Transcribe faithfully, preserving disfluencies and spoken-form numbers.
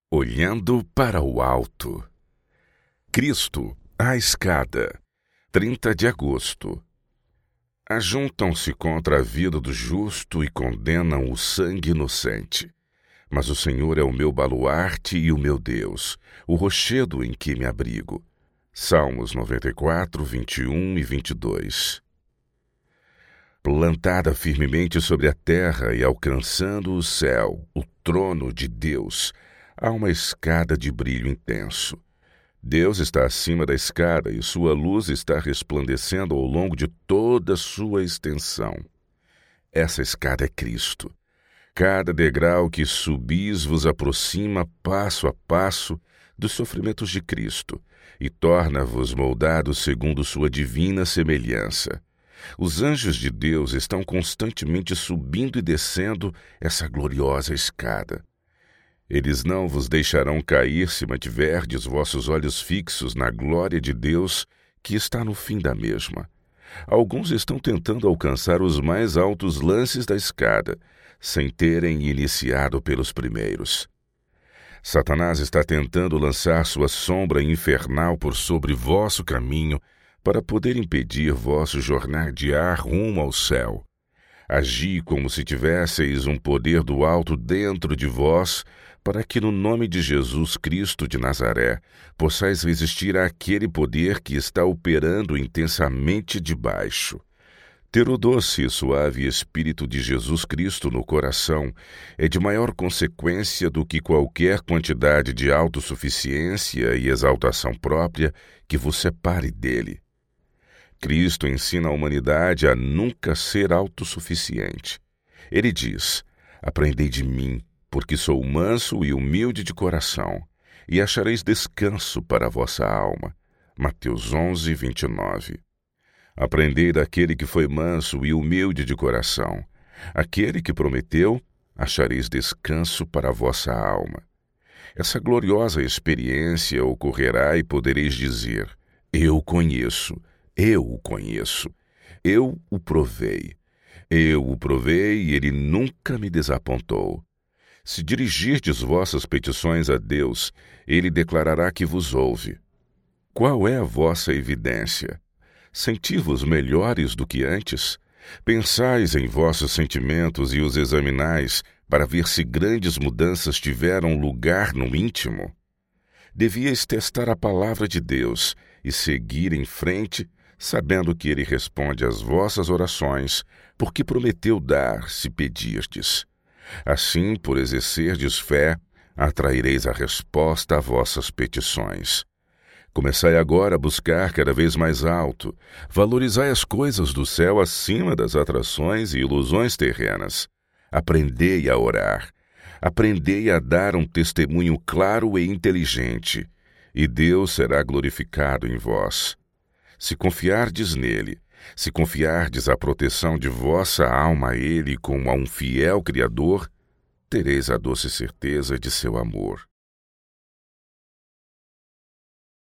Olhando para o alto. Cristo, a escada. trinta de agosto. Ajuntam-se contra a vida do justo e condenam o sangue inocente. Mas o Senhor é o meu baluarte e o meu Deus, o rochedo em que me abrigo. Salmos noventa e quatro, vinte e um e vinte e dois. Plantada firmemente sobre a terra e alcançando o céu, o trono de Deus, há uma escada de brilho intenso. Deus está acima da escada e sua luz está resplandecendo ao longo de toda a sua extensão. Essa escada é Cristo. Cada degrau que subis vos aproxima passo a passo dos sofrimentos de Cristo e torna-vos moldados segundo sua divina semelhança. Os anjos de Deus estão constantemente subindo e descendo essa gloriosa escada. Eles não vos deixarão cair se mantiverdes vossos olhos fixos na glória de Deus que está no fim da mesma. Alguns estão tentando alcançar os mais altos lances da escada, sem terem iniciado pelos primeiros. Satanás está tentando lançar sua sombra infernal por sobre vosso caminho para poder impedir vosso jornadear rumo ao céu. Agi como se tivesseis um poder do alto dentro de vós, para que no nome de Jesus Cristo de Nazaré possais resistir àquele poder que está operando intensamente debaixo. Ter o doce e suave Espírito de Jesus Cristo no coração é de maior consequência do que qualquer quantidade de autossuficiência e exaltação própria que vos separe dele. Cristo ensina a humanidade a nunca ser autossuficiente. Ele diz: aprendei de mim, porque sou manso e humilde de coração, e achareis descanso para a vossa alma. Mateus onze, vinte e nove. Aprendei daquele que foi manso e humilde de coração. Aquele que prometeu, achareis descanso para a vossa alma. Essa gloriosa experiência ocorrerá e podereis dizer: eu o conheço, eu o conheço, eu o provei. Eu o provei e ele nunca me desapontou. Se dirigirdes vossas petições a Deus, ele declarará que vos ouve. Qual é a vossa evidência? Senti-vos melhores do que antes? Pensais em vossos sentimentos e os examinais para ver se grandes mudanças tiveram lugar no íntimo? Devíeis testar a palavra de Deus e seguir em frente, sabendo que ele responde às vossas orações, porque prometeu dar se pedirdes. Assim, por exercerdes fé, atraireis a resposta a vossas petições. Começai agora a buscar cada vez mais alto. Valorizai as coisas do céu acima das atrações e ilusões terrenas. Aprendei a orar. Aprendei a dar um testemunho claro e inteligente, e Deus será glorificado em vós. Se confiardes nele, se confiardes a proteção de vossa alma a ele como a um fiel Criador, tereis a doce certeza de seu amor.